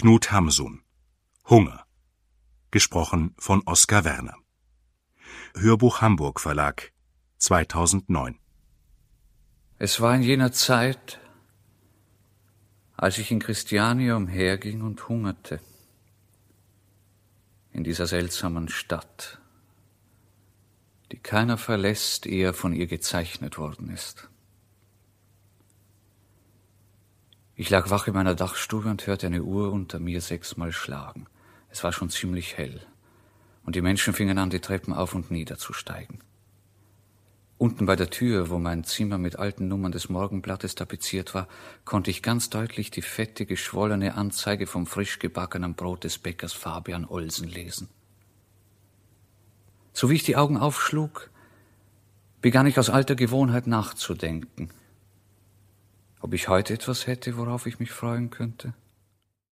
Knut Hamsun. Hunger. Gesprochen von Oskar Werner. Hörbuch Hamburg Verlag, 2009. Es war in jener Zeit, als ich in Christiania umherging und hungerte. In dieser seltsamen Stadt, die keiner verlässt, ehe er von ihr gezeichnet worden ist. Ich lag wach in meiner Dachstube und hörte eine Uhr unter mir 6-mal schlagen. Es war schon ziemlich hell, und die Menschen fingen an, die Treppen auf und nieder zu steigen. Unten bei der Tür, wo mein Zimmer mit alten Nummern des Morgenblattes tapeziert war, konnte ich ganz deutlich die fette, geschwollene Anzeige vom frisch gebackenen Brot des Bäckers Fabian Olsen lesen. So wie ich die Augen aufschlug, begann ich aus alter Gewohnheit nachzudenken. Ob ich heute etwas hätte, worauf ich mich freuen könnte?